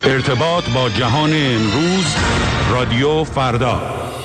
ارتباط با جهان امروز، رادیو فردا.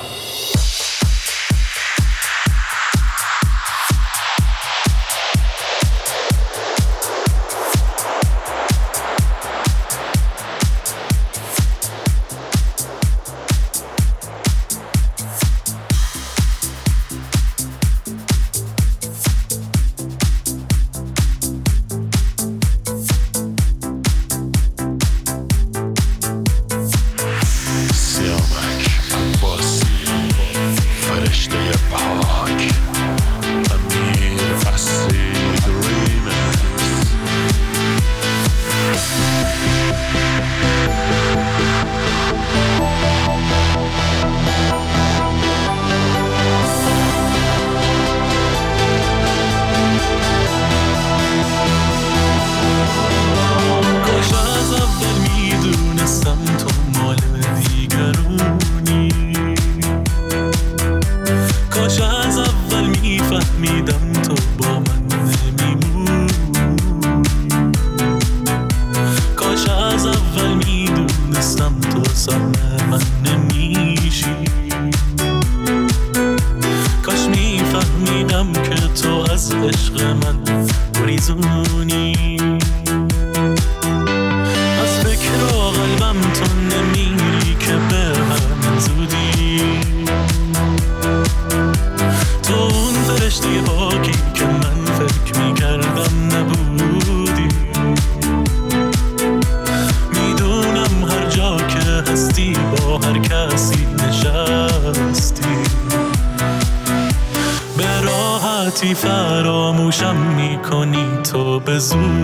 فراموشم میکنی تو به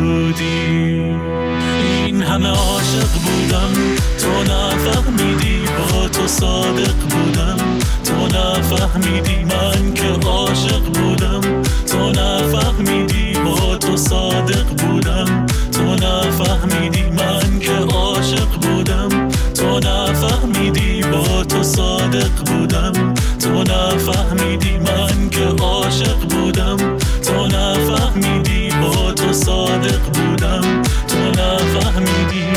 زودی. این همه عاشق بودم تو نفهمیدی، با تو صادق بودم تو نفهمیدی، من که عاشق بودم تو نفهمیدی، با تو صادق بودم تو نفهمیدی، من که عاشق بودم تو نفهمیدی، با تو صادق بودم تو نفهمیدی، من که عاشق بودم تو نفهمیدی، با تو صادق بودم تو نفهمیدی.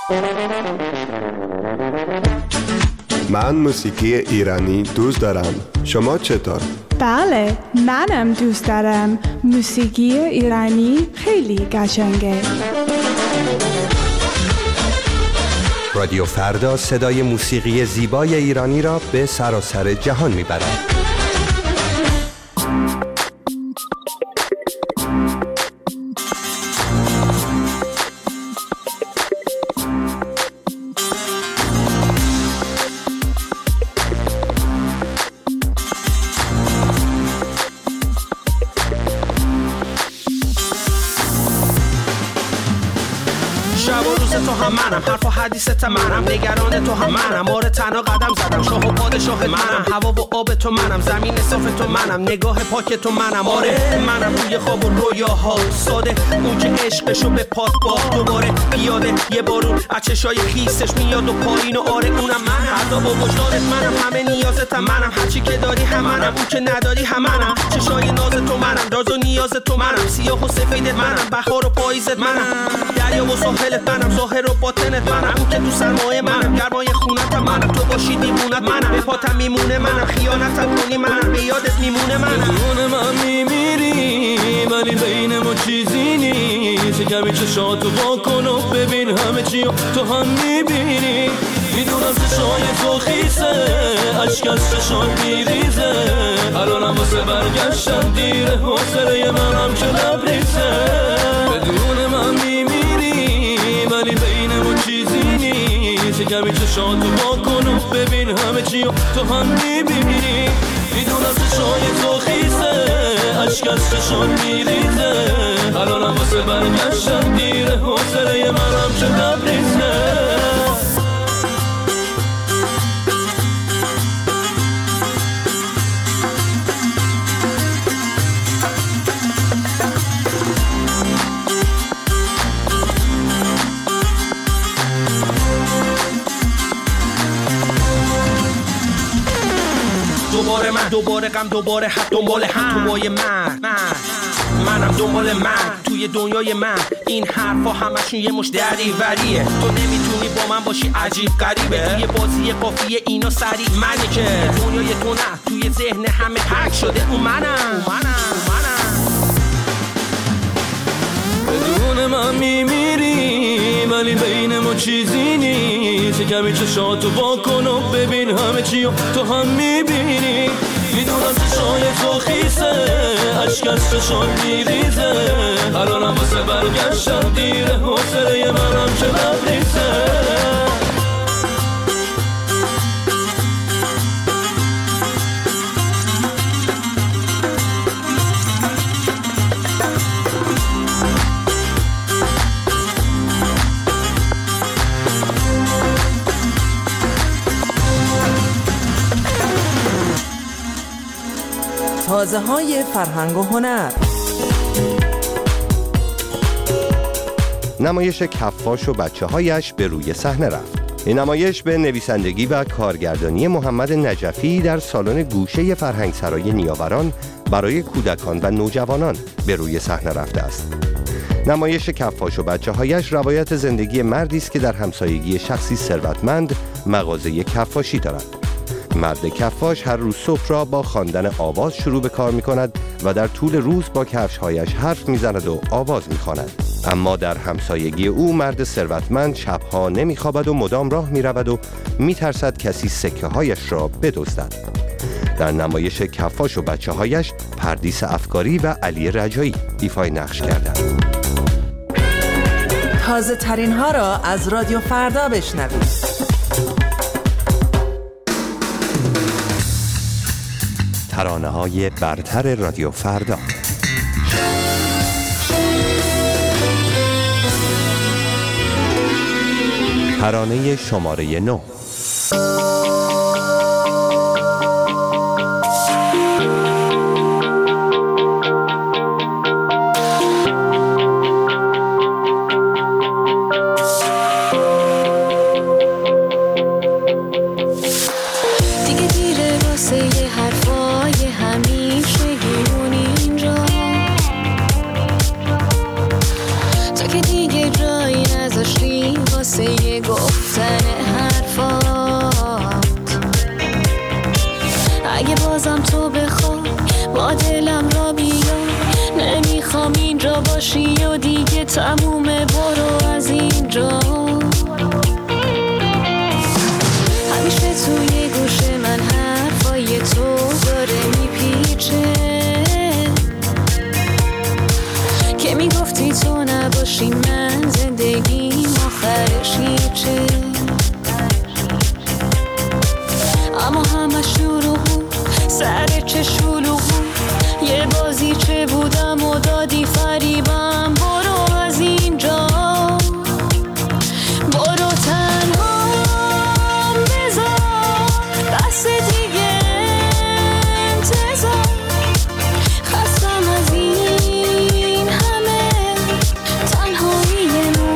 من موسیقی ایرانی دوست دارم. شما چطور؟ بله، منم دوست دارم. موسیقی ایرانی خیلی قشنگه. رادیو فردا صدای موسیقی زیبای ایرانی را به سراسر جهان میبرد. تو هم منم، حرف و حدیثت منم، نگران تو هم منم، آره تنها قدم زدم، شاه و پادشاه منم، هوا و آب تو منم، زمین صاف تو منم، نگاه پاک تو منم، آره منم روی خواب و رویاها ساده، اون که عشقشو به پات باخت دوباره پیاده، یه بارون از چشای خیسش میاد و پایین و آره اونم منم، عذاب و وجدانت منم، همه نیازتم منم، هرچی که داری هم منم، اون که نداری هم منم، چشای ناز تو منم، راز و نیاز تو منم، سیاه و سفیدت منم، بهار و پاییزت منم، دریا و ساحلت منم، ظاهر و باطنت منم، اون که تو سرمایه منم، گرمای خونتم منم، تو باشی دیمونت منم، به پاتم میمونه منم، خیانتم کنی منم، به یادت میمونه منم، بدون من میمیری ولی بین ما چیزی نیست، کمی چشاتو واکن و ببین همه چی تو هم میبینی، میدونم چشای تو خیسه اشک از چشات میریزه، الانم واسه برگشتن دیره، حوصله منم که لبریزه، بدون من میمیری ولی بین ما چیزی نیست، کمی چشاتو واکن و ببین همه چی تو هم میبینی، میدونم چشای تو خیسه اشک از چشات میریزه، الانم واسه برگشتن دیره، حوصله منم که لبریزه. دوباره من، دوباره غم، دوباره حد، دنبال هم توی منم دنبال من توی دنیای من، این حرفا همشون یه مش دریوریه، تو نمیتونی با من باشی عجیب غریبه، توی بازی قافیه اینا سریع منی که دنیای تو نه، توی ذهن همه حک شده اون منم. بدون من میمیری ولی بین ما چیزی نیست، کمی چشاتو واکن و ببین همه چی تو هم میبینی، میدونم چشای تو خیسه اشک از چشات میریزه، الانم واسه برگشتن دیره، حوصله منم که لبریزه. تازه های فرهنگ و هنر. نمایش کفاش و بچه هایش به روی صحنه رفت. این نمایش به نویسندگی و کارگردانی محمد نجفی در سالن گوشه فرهنگسرای نیاوران برای کودکان و نوجوانان به روی صحنه رفته است. نمایش کفاش و بچه هایش روایت زندگی مردی است که در همسایگی شخصی ثروتمند مغازه کفاشی دارد. مرد کفاش هر روز صبح را با خواندن آواز شروع به کار می کند و در طول روز با کفش‌هایش حرف می زند و آواز می خواند. اما در همسایگی او مرد ثروتمند شبها نمی خوابد و مدام راه می رود و می ترسد کسی سکه هایش را بدزدد. در نمایش کفاش و بچه هایش پردیس افکاری و علی رجایی ایفای نقش کردند. تازه ترین ها را از رادیو فردا بشنوید. ترانه‌های برتر رادیو فردا. ترانه شماره 9. واسه حالا دیگه تمومه، برو از اینجا. همیشه توی گوش من حرفای تو داره میپیچه که میگفتی تو نباشی من زندگیم آخرش هیچه. اما همه شروع سر چه شلوغ، یه بازی چه بودم و دادی فریبم. برو از اینجا، برو تنها بذار بس دیگه انتظار. خستم از این همه تنهایی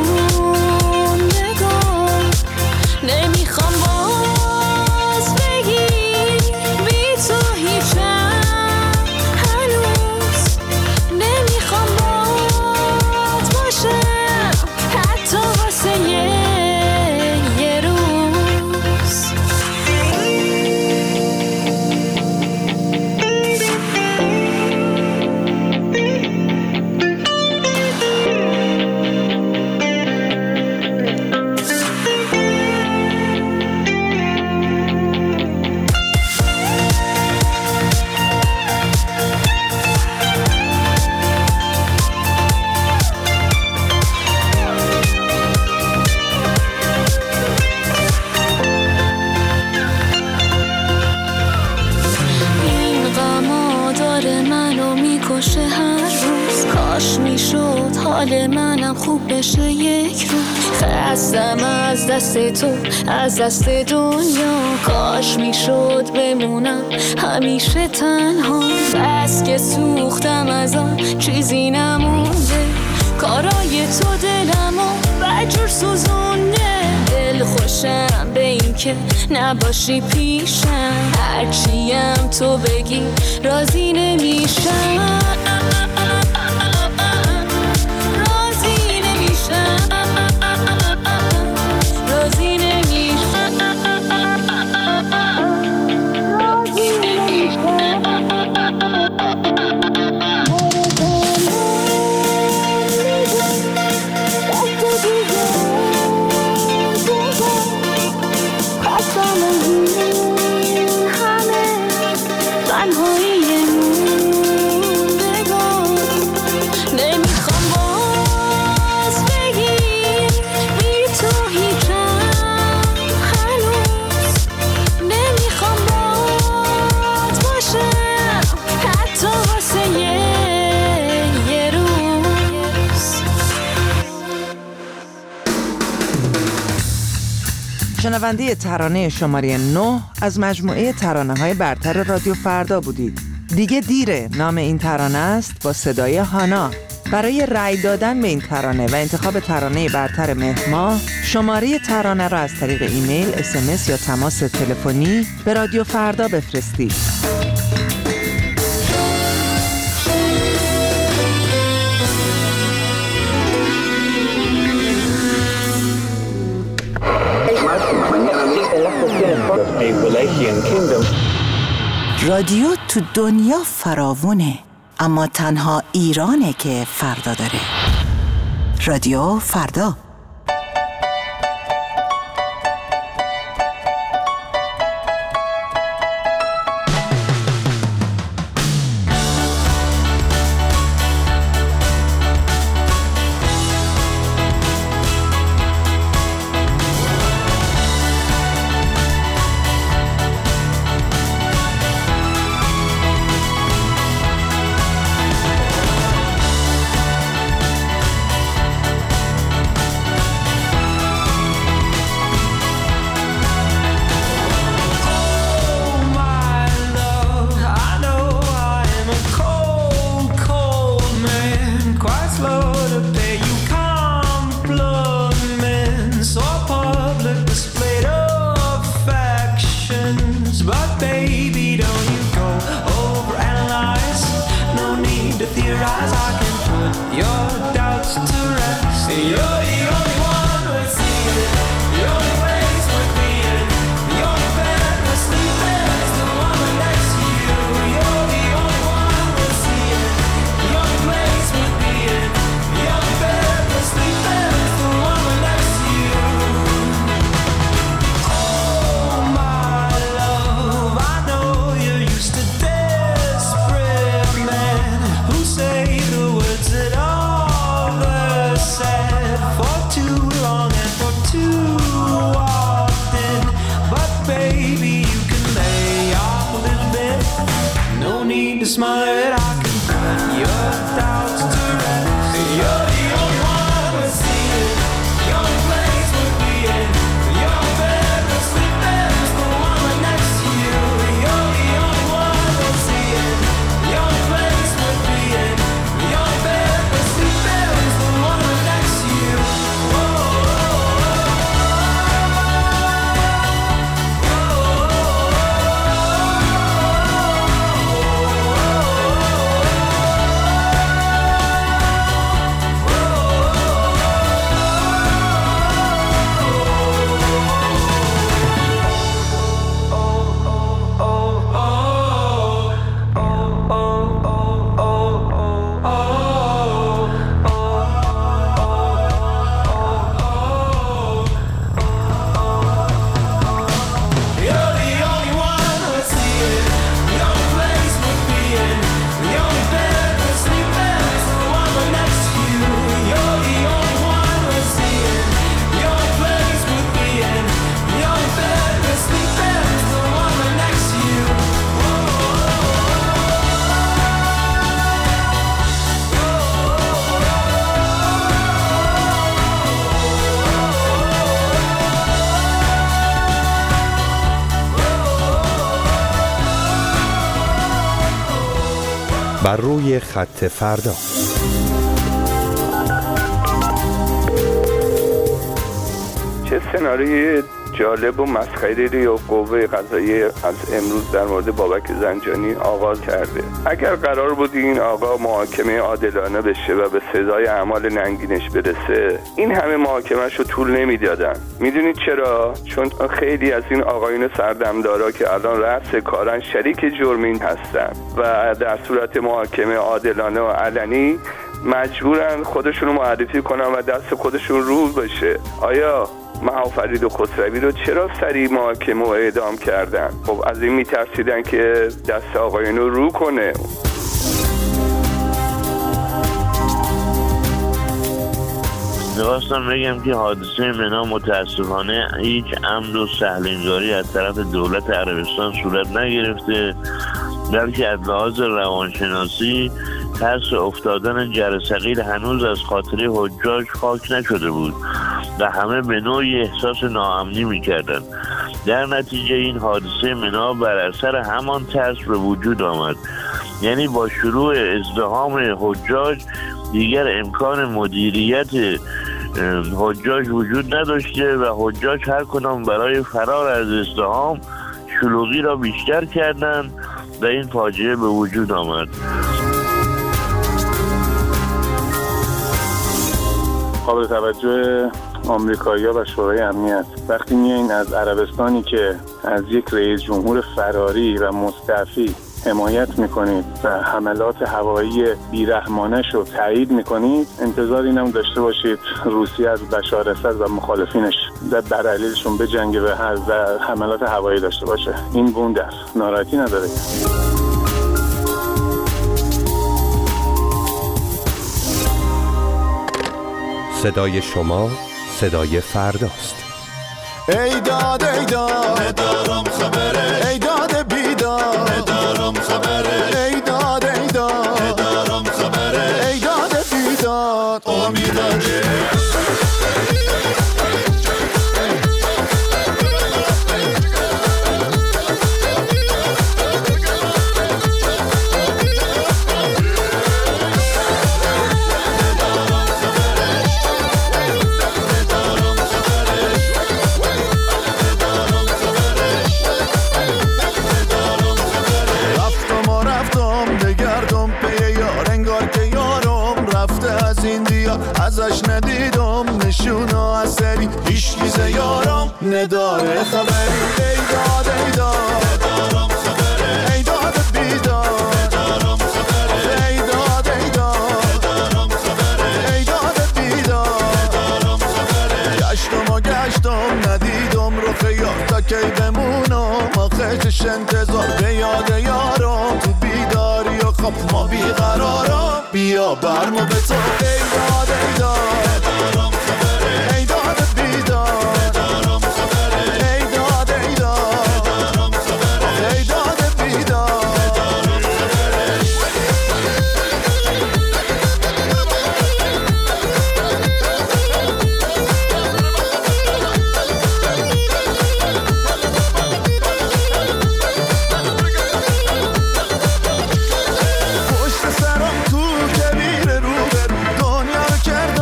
موندگار. نمیخوام باز بگی بی تو هیچم هنوز. نمیخوام بات باشم حتی واسه یه روز. این غما داره منو میکشه هر روز. کاش میشد حال منم خوب بشه یک روز. خستم از دست تو، از دست دنیا. کاش میشد بمونم همیشه تنها. بس که سوختم از آن چیزی نمونده. کارای تو دلمو بجور سوزونده. دل خوشم به این که نباشی پیشم. هرچیم تو بگی راضی نمیشم. راضی نمیشم. راضی نمیشم. راضی نمیشم. شنونده ترانه شماره 9 از مجموعه ترانه‌های برتر رادیو فردا بودید. دیگه دیره نام این ترانه است با صدای هانا. برای رأی دادن به این ترانه و انتخاب ترانه برتر مهر ماه، شماره ترانه را از طریق ایمیل، SMS یا تماس تلفنی به رادیو فردا بفرستید. رادیو تو دنیا فراوونه، اما تنها ایرانه که فردا داره. رادیو فردا. بر روی خط فردا. چه سناریوی جالب و مسخره‌ای رو قوه قضاییه از امروز در مورد بابک زنجانی آغاز کرده. اگر قرار بود این آقا محاکمه عادلانه بشه و به سزای اعمال ننگینش برسه، این همه محاکمه‌اش رو طول نمیدادن. میدونید چرا؟ چون خیلی از این آقایون سردمدارا که الان رأس کارن شریک جرمین هستن و در صورت محاکمه عادلانه و علنی مجبورن خودشونو معرفی کنن و دست خودشون رو بشه. آیا مهافرید و خسروی رو چرا سریع محاکمه و اعدام کردن؟ خب از این میترسیدن که دست آقایون رو کنه. می‌خواستم بگم که حادثه منا متاسفانه هیچ عمد و سهل‌انگاری از طرف دولت عربستان صورت نگرفته، بلکه از لحاظ روانشناسی ترس افتادن جرثقیل هنوز از خاطره حجاج خاک نشده بود و همه به نوعی احساس ناامنی می‌کردند. در نتیجه این حادثه منا بر اثر همان ترس به وجود آمد. یعنی با شروع ازدحام حجاج دیگر امکان مدیریت حجاج وجود نداشته و حجاج هر کدام برای فرار از ازدحام شلوغی را بیشتر کردند و این فاجعه به وجود آمد. قابل توجه آمریکایی‌ها و شورای امنیت وقتی میایین از عربستانی که از یک رئیس جمهور فراری و مستعفی حمایت میکنید و حملات هوایی بیرحمانش رو تایید میکنید، انتظار اینم داشته باشید روسیه از بشار اسد و مخالفینش بر علیهشون بجنگه و حملات هوایی داشته باشه. این بوندر ناراحتی نداره. صدای شما صدای فرداست. ای داد ای داد ندارم خبره، ای داد بیداد ندارم خبره، ای داد ای داد ندارم خبره، ای داد بیداد امیداره. ازش ندیدم نشونا اثری، هیچ چیز یارم نداره خبری. ای داد ای داد ندارم خبره، ای داد بیداد ندارم خبره، ای داد ای داد ندارم خبره، ای داد بیداد ندارم خبره. گشتم ندیدم رو خیار تا کی بمونم، آخه چش انتظار به یاد یارم تو بیداری و خواب ما بیقرارم. بیا برمو به تو ای داد ای داد ندارم خبره، ای داد بیداد ندارم خبره، ای داد ای داد ندارم خبره، ای داد بیداد ندارم خبره. پشت سرم تو کبیر رو برو دنیا رو کرد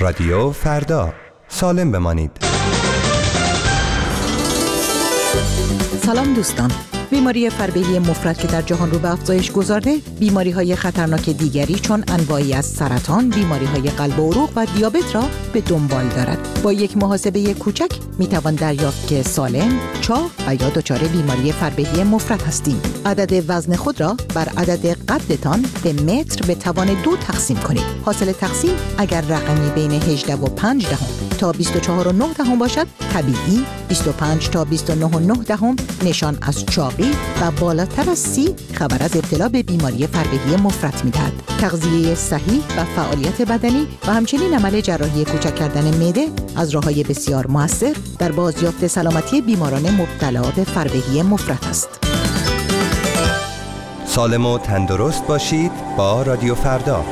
رادیو فردا، سالم بمانید. سلام دوستان. بیماری فربهی مفرط که در جهان رو به افزایش گذارده، بیماری‌های خطرناک دیگری چون انواعی از سرطان، بیماری‌های قلب و عروق و دیابت را به دنبال دارد. با یک محاسبه کوچک می‌توان دریافت که سالم، چاق و یا دچار بیماری فربهی مفرط هستیم. عدد وزن خود را بر عدد قدتان به متر به توان 2 تقسیم کنید. حاصل تقسیم اگر رقمی بین 18 و 5 دهم تا 24 و 9 دهم باشد طبیعی، 25 تا 29 و 9 دهم نشان از چاقی و بالاتر از 30 خبر از ابتلا به بیماری فربهی مفرط می‌دهد. تغذیه صحیح و فعالیت بدنی و همچنین عمل جراحی کوچک کردن معده از راه‌های بسیار مؤثر در بازیافت سلامتی بیماران مبتلا به فربهی مفرط است. سالم و تندرست باشید با رادیو فردا.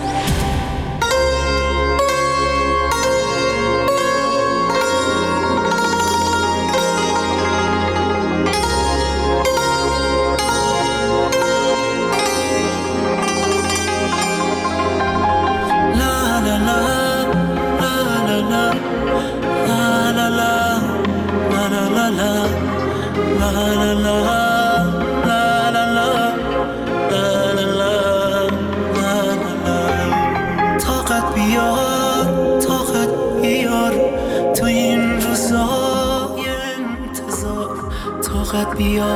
طاقت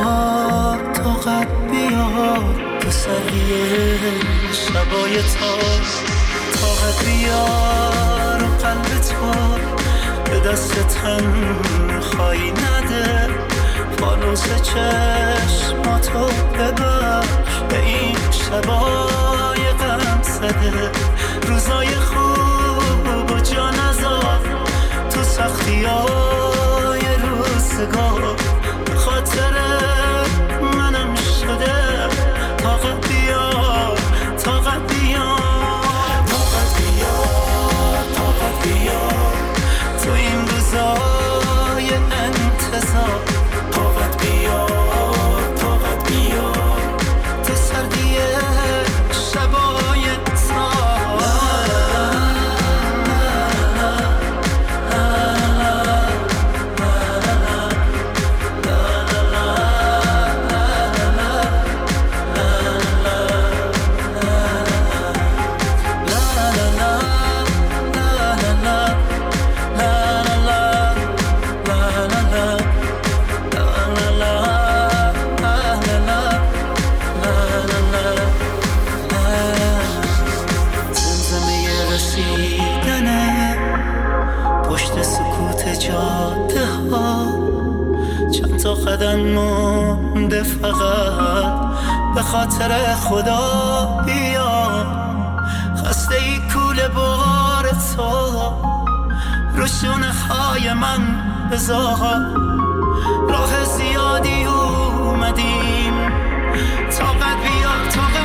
بیار تو سریه شبای طاقت بیار و قلب تو به دست تنهایی نده، فانوس چشماتو ببخش به این شبای غم زده، روزای خوب و جا نذار تو سختیای روزگار، خاطر منم شده طاقت بیار طاقت بیار طاقت بیار طاقت بیار تو این روزای انتظار، طاقت بیار طاقت بیار تو سردی شبای قدم مونده، فقط به خاطر خدا بیا، خسته ای کوله بار تو رو شونه های من بذار، راه زیادی اومدیم، طاقت بیار طاقت